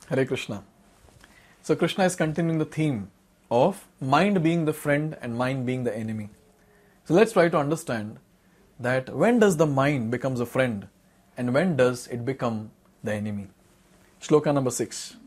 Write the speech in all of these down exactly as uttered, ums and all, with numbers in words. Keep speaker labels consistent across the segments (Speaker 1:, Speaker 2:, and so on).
Speaker 1: Hare Krishna. So Krishna is continuing the theme of mind being the friend and mind being the enemy. So let's try to understand that when does the mind becomes a friend and when does it become the enemy. Shloka number six.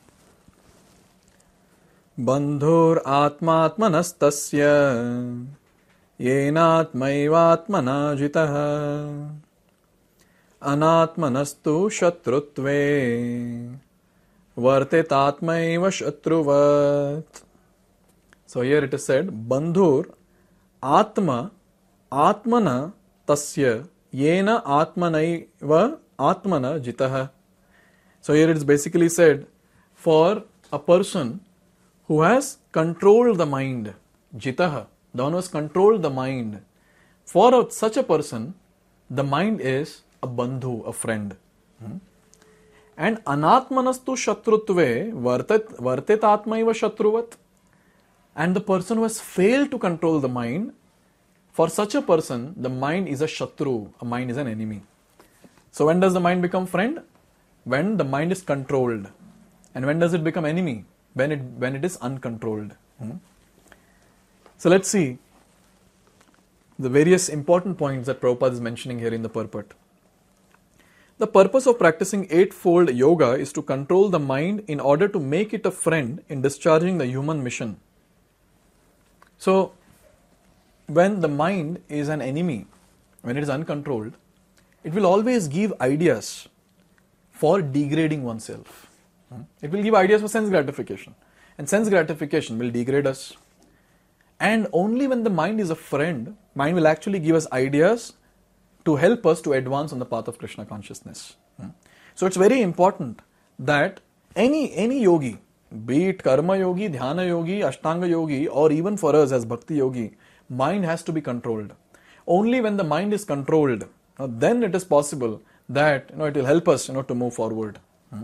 Speaker 1: Bandhur atmatmanastasya yenatmaivatmana jitah anatmanastu shatrutve vartetatmaiva shatruvat. So here it is said, Bandhur atma atmana tasya yena atmanaiva atmana jitah. So here it is basically said, for a person who has controlled the mind, jitah, the one who has controlled the mind, for a, such a person, the mind is a bandhu, a friend. Hmm? And anatmanastu shatrutve vartet vartetatmaiva shatruvat. And the person who has failed to control the mind, for such a person, the mind is a shatru, a mind is an enemy. So when does the mind become friend? When the mind is controlled. And when does it become enemy? When it, when it is uncontrolled. Hmm? So let's see the various important points that Prabhupada is mentioning here in the purport. The purpose of practicing eightfold yoga is to control the mind in order to make it a friend in discharging the human mission. So, when the mind is an enemy, when it is uncontrolled, it will always give ideas for degrading oneself. It will give ideas for sense gratification. And sense gratification will degrade us. And only when the mind is a friend, mind will actually give us ideas to help us to advance on the path of Krishna consciousness. So it's very important that any, any yogi, be it karma yogi, dhyana yogi, ashtanga yogi, or even for us as bhakti yogi, mind has to be controlled. Only when the mind is controlled, then it is possible that you know, it will help us you know, to move forward.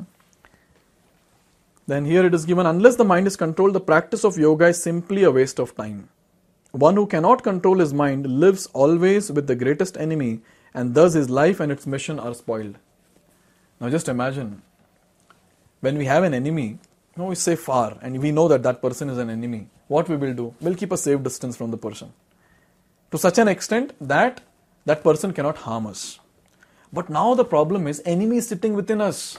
Speaker 1: Then here it is given, unless the mind is controlled, the practice of yoga is simply a waste of time. One who cannot control his mind lives always with the greatest enemy, and thus his life and its mission are spoiled. Now just imagine, when we have an enemy, you know, we say far, and we know that that person is an enemy, what we will do? We'll keep a safe distance from the person. To such an extent that that person cannot harm us. But now the problem is, enemy is sitting within us.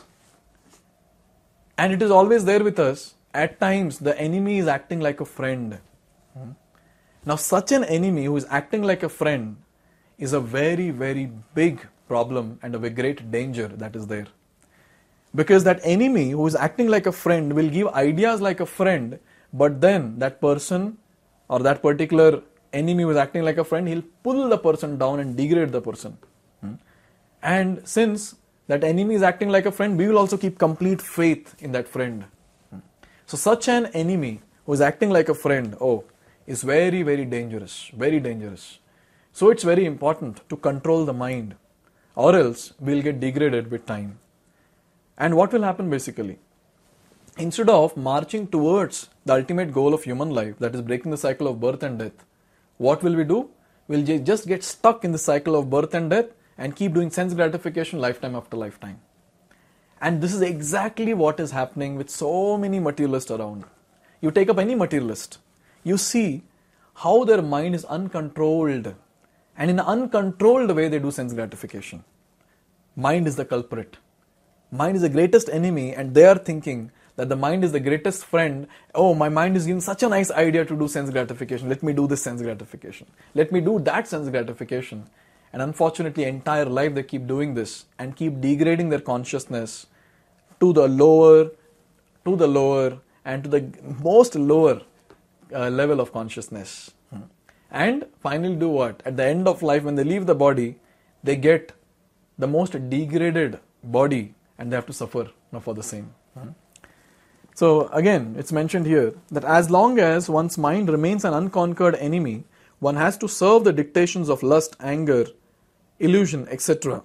Speaker 1: And it is always there with us. At times, the enemy is acting like a friend. Hmm? Now, such an enemy who is acting like a friend is a very, very big problem and a very great danger that is there. Because that enemy who is acting like a friend will give ideas like a friend, but then that person or that particular enemy who is acting like a friend, he'll pull the person down and degrade the person. Hmm? And since that enemy is acting like a friend, we will also keep complete faith in that friend. Hmm? So such an enemy who is acting like a friend, oh, is very, very dangerous, very dangerous. So it's very important to control the mind, or else we'll get degraded with time. And what will happen basically? Instead of marching towards the ultimate goal of human life, that is breaking the cycle of birth and death, what will we do? We'll just get stuck in the cycle of birth and death and keep doing sense gratification lifetime after lifetime. And this is exactly what is happening with so many materialists around. You take up any materialist, you see how their mind is uncontrolled, and in an uncontrolled way they do sense gratification. Mind is the culprit. Mind is the greatest enemy, and they are thinking that the mind is the greatest friend. Oh, my mind is giving such a nice idea to do sense gratification. Let me do this sense gratification. Let me do that sense gratification. And unfortunately, entire life they keep doing this and keep degrading their consciousness to the lower, to the lower, and to the most lower uh, level of consciousness. Hmm. And finally do what? At the end of life, when they leave the body, they get the most degraded body and they have to suffer you know, for the same. Hmm. So again, it's mentioned here that as long as one's mind remains an unconquered enemy, one has to serve the dictations of lust, anger, illusion, et cetera.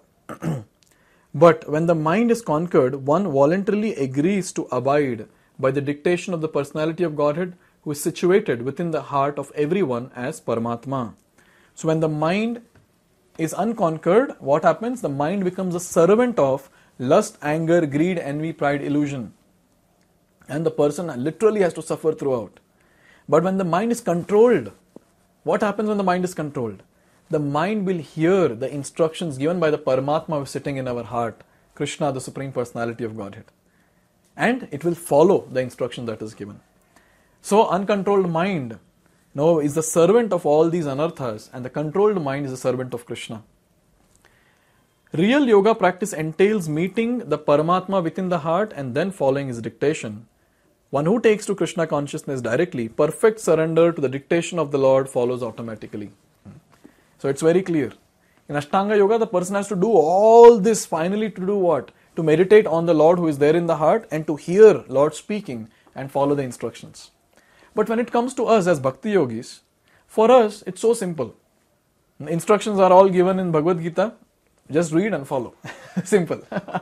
Speaker 1: But when the mind is conquered, one voluntarily agrees to abide by the dictation of the personality of Godhead, who is situated within the heart of everyone as Paramatma. So when the mind is unconquered, what happens? The mind becomes a servant of lust, anger, greed, envy, pride, illusion. and the person literally has to suffer throughout. But when the mind is controlled, what happens when the mind is controlled? The mind will hear the instructions given by the Paramatma who is sitting in our heart, Krishna, the Supreme Personality of Godhead. And it will follow the instruction that is given. So, uncontrolled mind no, is the servant of all these anarthas, and the controlled mind is the servant of Krishna. Real yoga practice entails meeting the Paramatma within the heart and then following his dictation. One who takes to Krishna consciousness directly, perfect surrender to the dictation of the Lord follows automatically. So it's very clear. In Ashtanga Yoga, the person has to do all this finally to do what? To meditate on the Lord who is there in the heart and to hear Lord speaking and follow the instructions. But when it comes to us as Bhakti Yogis, for us it's so simple. The instructions are all given in Bhagavad Gita. Just read and follow. Simple.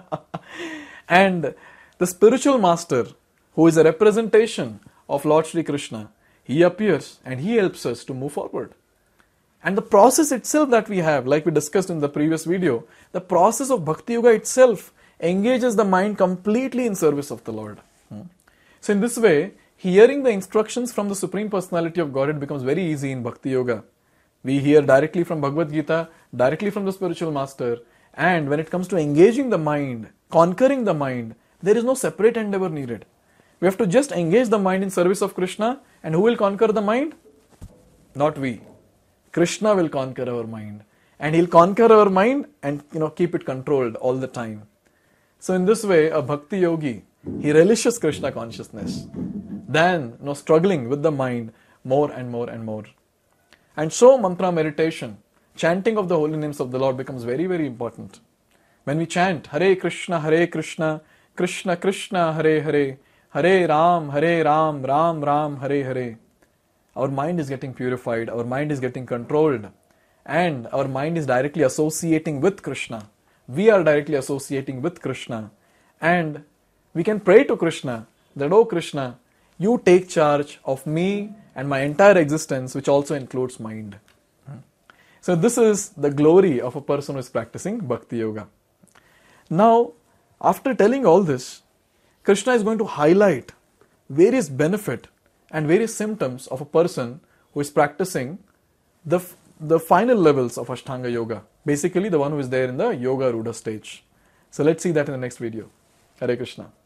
Speaker 1: And the spiritual master, who is a representation of Lord Shri Krishna, he appears and he helps us to move forward. And the process itself that we have, like we discussed in the previous video, the process of Bhakti Yoga itself engages the mind completely in service of the Lord. So in this way, hearing the instructions from the Supreme Personality of Godhead becomes very easy in Bhakti Yoga. We hear directly from Bhagavad Gita, directly from the spiritual master, and when it comes to engaging the mind, conquering the mind, there is no separate endeavor needed. We have to just engage the mind in service of Krishna, and who will conquer the mind? Not we. Krishna will conquer our mind, and he'll conquer our mind and you know keep it controlled all the time. So in this way, a Bhakti Yogi, he relishes Krishna consciousness, than you know, struggling with the mind more and more and more. And so mantra meditation, chanting of the holy names of the Lord becomes very, very important. When we chant Hare Krishna, Hare Krishna, Krishna Krishna, Hare Hare, Hare Ram, Hare Ram, Ram Ram, Hare Hare, our mind is getting purified, our mind is getting controlled, and our mind is directly associating with Krishna. We are directly associating with Krishna, and we can pray to Krishna that, oh Krishna, you take charge of me and my entire existence, which also includes mind. So this is the glory of a person who is practicing Bhakti Yoga. Now, after telling all this, Krishna is going to highlight various benefit and various symptoms of a person who is practicing the, the final levels of Ashtanga Yoga. Basically the one who is there in the Yoga Rudha stage. So let's see that in the next video. Hare Krishna.